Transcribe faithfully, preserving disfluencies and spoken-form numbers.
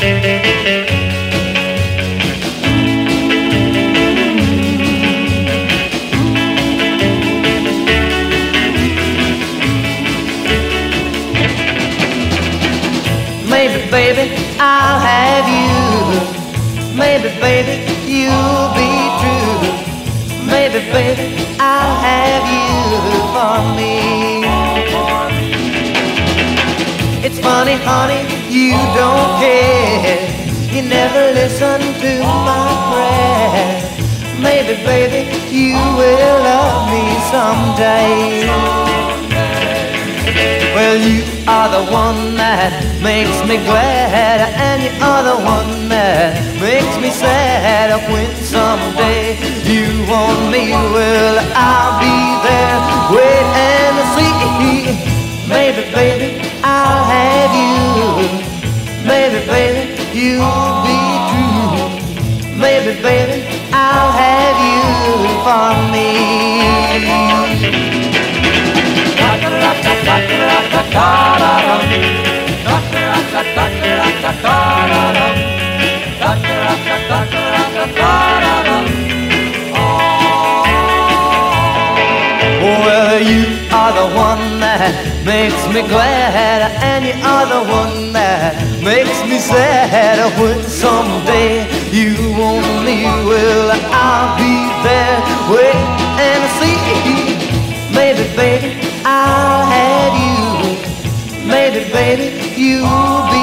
Maybe, baby, I'll have you. Maybe, baby, you'll be true. Maybe, baby, I'll have you for me. It's funny, honey, you don't care. You never listen to my prayer. Maybe, baby, you will love me someday. Well, you are the one that makes me glad, and you are the one that makes me sad. When someday you want me, well, I'll be there, wait and see. Maybe, baby, I'll have you. Maybe, baby, you'll be true. Maybe, baby, I'll have you for me. Well, you are the one that makes me glad, and you are the one that makes me sad. When someday you want me, well, I'll be there, wait and see. Maybe, baby, I'll have you. Maybe, baby, you'll be